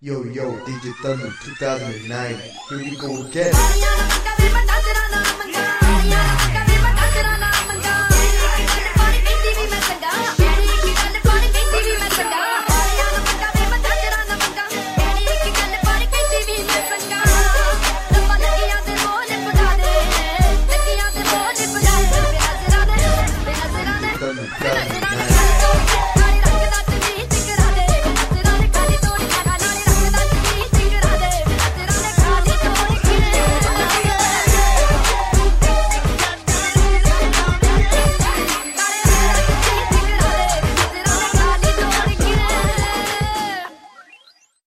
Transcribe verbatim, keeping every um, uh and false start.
Yo, yo, Digital two thousand nine, here we go again.